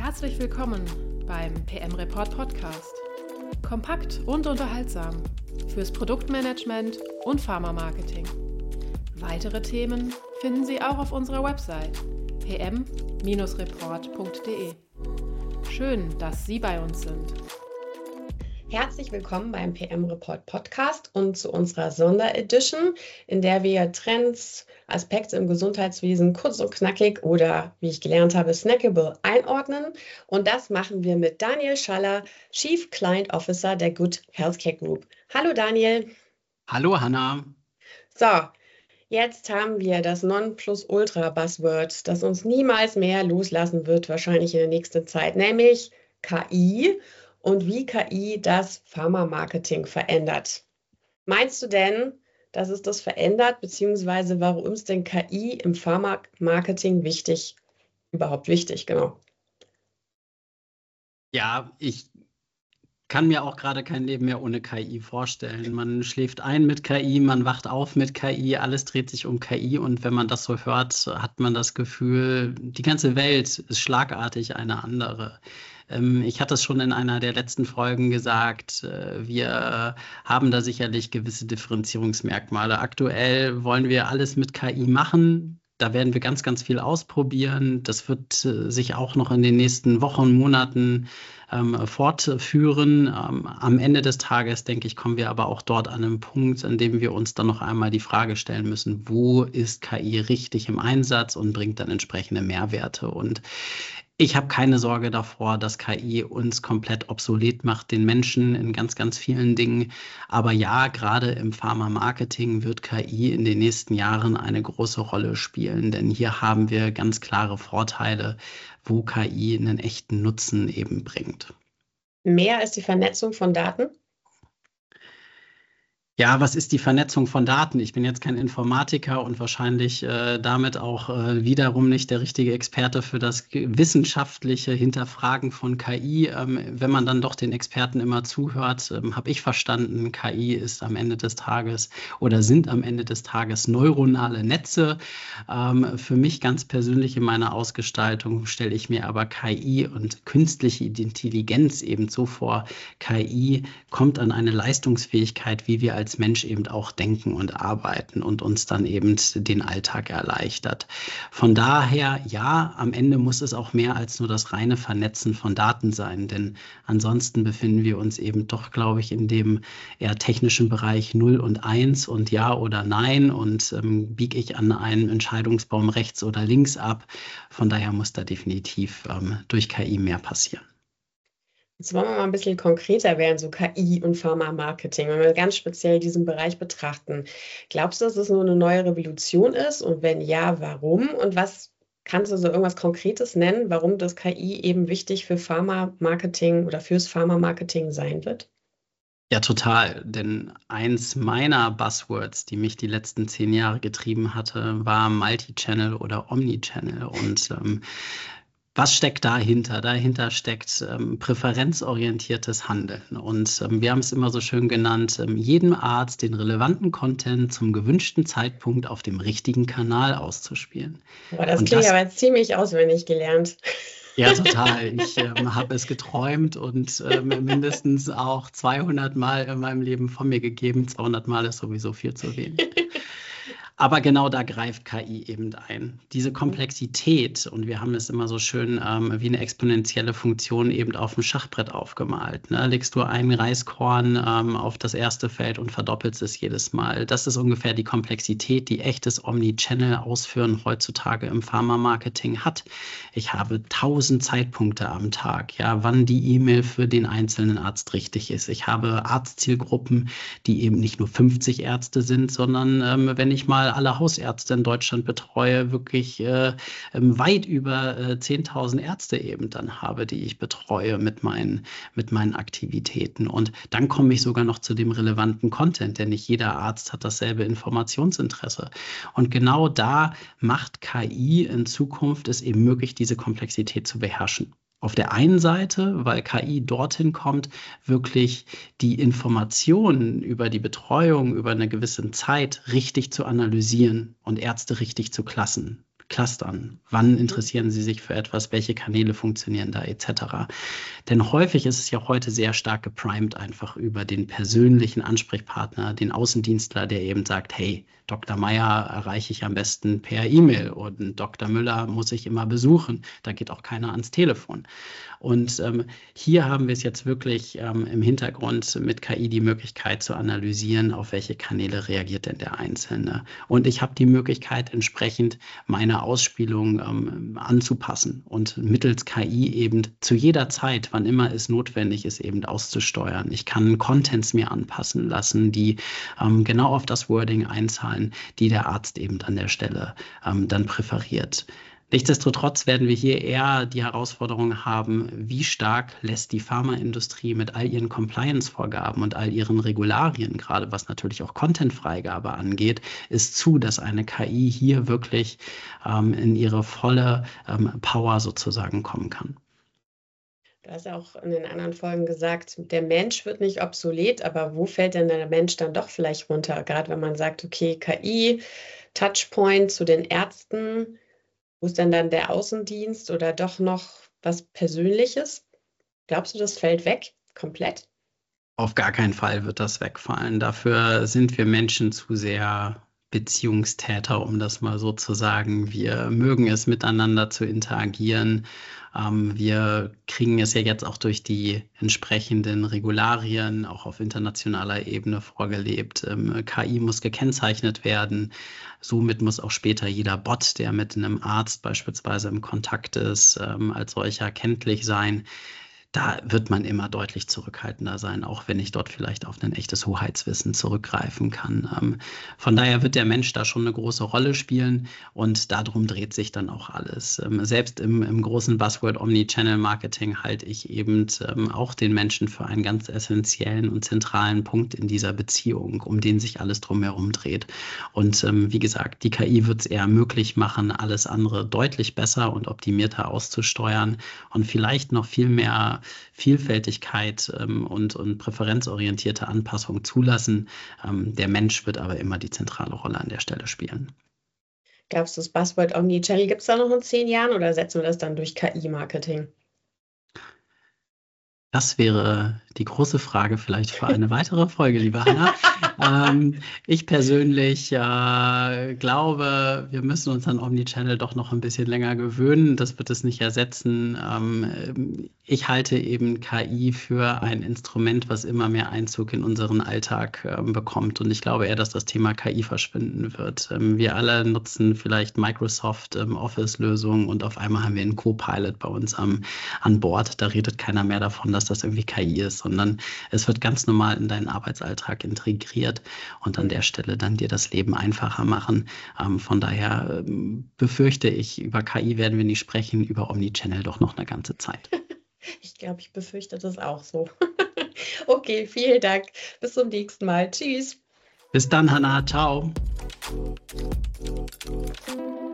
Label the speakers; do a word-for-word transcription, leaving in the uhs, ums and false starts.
Speaker 1: Herzlich willkommen beim P M Report Podcast. Kompakt und unterhaltsam fürs Produktmanagement und Pharma-Marketing. Weitere Themen finden Sie auch auf unserer Website p m Bindestrich report punkt d e. Schön, dass Sie bei uns sind.
Speaker 2: Herzlich willkommen beim P M Report Podcast und zu unserer Sonderedition, in der wir Trends, Aspekte im Gesundheitswesen kurz und knackig oder, wie ich gelernt habe, snackable einordnen. Und das machen wir mit Daniel Schaller, Chief Client Officer der Good Healthcare Group. Hallo Daniel.
Speaker 3: Hallo Hanna.
Speaker 2: So, jetzt haben wir das Nonplusultra-Buzzword, das uns niemals mehr loslassen wird, wahrscheinlich in der nächsten Zeit, nämlich K I. Und wie K I das Pharma-Marketing verändert. Meinst du denn, dass es das verändert, beziehungsweise warum ist denn K I im Pharma-Marketing wichtig, überhaupt wichtig, genau?
Speaker 3: Ja, ich kann mir auch gerade kein Leben mehr ohne K I vorstellen. Man schläft ein mit K I, man wacht auf mit K I, alles dreht sich um K I und wenn man das so hört, hat man das Gefühl, die ganze Welt ist schlagartig eine andere. Ich hatte es schon in einer der letzten Folgen gesagt, wir haben da sicherlich gewisse Differenzierungsmerkmale. Aktuell wollen wir alles mit K I machen. Da werden wir ganz, ganz viel ausprobieren. Das wird sich auch noch in den nächsten Wochen, Monaten ähm, fortführen. Ähm, am Ende des Tages, denke ich, kommen wir aber auch dort an einen Punkt, an dem wir uns dann noch einmal die Frage stellen müssen, wo ist K I richtig im Einsatz und bringt dann entsprechende Mehrwerte. Und ich habe keine Sorge davor, dass K I uns komplett obsolet macht, den Menschen in ganz, ganz vielen Dingen. Aber ja, gerade im Pharma-Marketing wird K I in den nächsten Jahren eine große Rolle spielen, denn hier haben wir ganz klare Vorteile, wo K I einen echten Nutzen eben bringt.
Speaker 2: Mehr als die Vernetzung von Daten?
Speaker 3: Ja, was ist die Vernetzung von Daten? Ich bin jetzt kein Informatiker und wahrscheinlich äh, damit auch äh, wiederum nicht der richtige Experte für das wissenschaftliche Hinterfragen von K I. Ähm, wenn man dann doch den Experten immer zuhört, ähm, habe ich verstanden, K I ist am Ende des Tages oder sind am Ende des Tages neuronale Netze. Ähm, für mich ganz persönlich in meiner Ausgestaltung stelle ich mir aber K I und künstliche Intelligenz eben so vor. K I kommt an eine Leistungsfähigkeit, wie wir als Mensch eben auch denken und arbeiten und uns dann eben den Alltag erleichtert. Von daher, ja, am Ende muss es auch mehr als nur das reine Vernetzen von Daten sein, denn ansonsten befinden wir uns eben doch, glaube ich, in dem eher technischen Bereich null und eins und ja oder nein und ähm, biege ich an einem Entscheidungsbaum rechts oder links ab. Von daher muss da definitiv ähm, durch K I mehr passieren.
Speaker 2: Jetzt wollen wir mal ein bisschen konkreter werden, so K I und Pharma-Marketing, wenn wir ganz speziell diesen Bereich betrachten. Glaubst du, dass es nur eine neue Revolution ist? Und wenn ja, warum? Und was kannst du so irgendwas Konkretes nennen, warum das K I eben wichtig für Pharma-Marketing oder fürs Pharma-Marketing sein wird?
Speaker 3: Ja, total. Denn eins meiner Buzzwords, die mich die letzten zehn Jahre getrieben hatte, war Multi-Channel oder Omni-Channel. Und ähm, was steckt dahinter? Dahinter steckt ähm, präferenzorientiertes Handeln. Und ähm, wir haben es immer so schön genannt, ähm, jedem Arzt den relevanten Content zum gewünschten Zeitpunkt auf dem richtigen Kanal auszuspielen.
Speaker 2: Boah, das klingt aber ziemlich auswendig gelernt.
Speaker 3: Ja, total. Ich ähm, habe es geträumt und ähm, mindestens auch zweihundert Mal in meinem Leben von mir gegeben. zweihundert Mal ist sowieso viel zu wenig. Aber genau da greift K I eben ein. Diese Komplexität, und wir haben es immer so schön ähm, wie eine exponentielle Funktion eben auf dem Schachbrett aufgemalt. Ne? Legst du ein Reiskorn ähm, auf das erste Feld und verdoppelst es jedes Mal. Das ist ungefähr die Komplexität, die echtes Omnichannel-Ausführen heutzutage im Pharma-Marketing hat. Ich habe tausend Zeitpunkte am Tag, ja, wann die E-Mail für den einzelnen Arzt richtig ist. Ich habe Arztzielgruppen, die eben nicht nur fünfzig Ärzte sind, sondern ähm, wenn ich mal alle Hausärzte in Deutschland betreue, wirklich äh, weit über äh, zehntausend Ärzte eben dann habe, die ich betreue mit meinen, mit meinen Aktivitäten. Und dann komme ich sogar noch zu dem relevanten Content, denn nicht jeder Arzt hat dasselbe Informationsinteresse. Und genau da macht K I in Zukunft es eben möglich, diese Komplexität zu beherrschen. Auf der einen Seite, weil K I dorthin kommt, wirklich die Informationen über die Betreuung über eine gewisse Zeit richtig zu analysieren und Ärzte richtig zu klassen. clustern. Wann interessieren Sie sich für etwas? Welche Kanäle funktionieren da et cetera. Denn häufig ist es ja heute sehr stark geprimed einfach über den persönlichen Ansprechpartner, den Außendienstler, der eben sagt, hey, Doktor Meier erreiche ich am besten per E-Mail und Doktor Müller muss ich immer besuchen. Da geht auch keiner ans Telefon. Und ähm, hier haben wir es jetzt wirklich ähm, im Hintergrund mit K I die Möglichkeit zu analysieren, auf welche Kanäle reagiert denn der Einzelne. Und ich habe die Möglichkeit, entsprechend meine Ausspielung ähm, anzupassen und mittels K I eben zu jeder Zeit, wann immer es notwendig ist, eben auszusteuern. Ich kann Contents mir anpassen lassen, die ähm, genau auf das Wording einzahlen, die der Arzt eben an der Stelle ähm, dann präferiert. Nichtsdestotrotz werden wir hier eher die Herausforderung haben, wie stark lässt die Pharmaindustrie mit all ihren Compliance-Vorgaben und all ihren Regularien, gerade was natürlich auch Content-Freigabe angeht, ist zu, dass eine K I hier wirklich ähm, in ihre volle ähm, Power sozusagen kommen kann.
Speaker 2: Du hast ja auch in den anderen Folgen gesagt, der Mensch wird nicht obsolet, aber wo fällt denn der Mensch dann doch vielleicht runter? Gerade wenn man sagt, okay, K I, Touchpoint zu den Ärzten, wo ist denn dann der Außendienst oder doch noch was Persönliches? Glaubst du, das fällt weg komplett?
Speaker 3: Auf gar keinen Fall wird das wegfallen. Dafür sind wir Menschen zu sehr Beziehungstäter, um das mal so zu sagen. Wir mögen es, miteinander zu interagieren. Ähm, wir kriegen es ja jetzt auch durch die entsprechenden Regularien, auch auf internationaler Ebene vorgelebt. Ähm, K I muss gekennzeichnet werden. Somit muss auch später jeder Bot, der mit einem Arzt beispielsweise im Kontakt ist, ähm, als solcher kenntlich sein. Da wird man immer deutlich zurückhaltender sein, auch wenn ich dort vielleicht auf ein echtes Hoheitswissen zurückgreifen kann. Ähm, von daher wird der Mensch da schon eine große Rolle spielen und darum dreht sich dann auch alles. Ähm, selbst im, im großen Buzzword Omnichannel-Marketing halte ich eben ähm, auch den Menschen für einen ganz essentiellen und zentralen Punkt in dieser Beziehung, um den sich alles drumherum dreht. Und ähm, wie gesagt, die K I wird es eher möglich machen, alles andere deutlich besser und optimierter auszusteuern und vielleicht noch viel mehr Vielfältigkeit ähm, und, und präferenzorientierte Anpassung zulassen. Ähm, der Mensch wird aber immer die zentrale Rolle an der Stelle spielen.
Speaker 2: Glaubst du, das Buzzword Omnichannel gibt es da noch in zehn Jahren oder setzen wir das dann durch K I-Marketing?
Speaker 3: Das wäre die große Frage vielleicht für eine weitere Folge, liebe Hanna. ähm, ich persönlich äh, glaube, wir müssen uns an Omnichannel doch noch ein bisschen länger gewöhnen. Das wird es nicht ersetzen. Ähm, ich halte eben K I für ein Instrument, was immer mehr Einzug in unseren Alltag äh, bekommt. Und ich glaube eher, dass das Thema K I verschwinden wird. Ähm, wir alle nutzen vielleicht Microsoft ähm, Office-Lösungen und auf einmal haben wir einen Co-Pilot bei uns am, an Bord. Da redet keiner mehr davon, dass das irgendwie K I ist, sondern es wird ganz normal in deinen Arbeitsalltag integriert und an der Stelle dann dir das Leben einfacher machen. Ähm, von daher ähm, befürchte ich, über K I werden wir nicht sprechen, über Omnichannel doch noch eine ganze Zeit.
Speaker 2: Ich glaube, ich befürchte das auch so. Okay, vielen Dank. Bis zum nächsten Mal. Tschüss.
Speaker 3: Bis dann, Hanna. Ciao.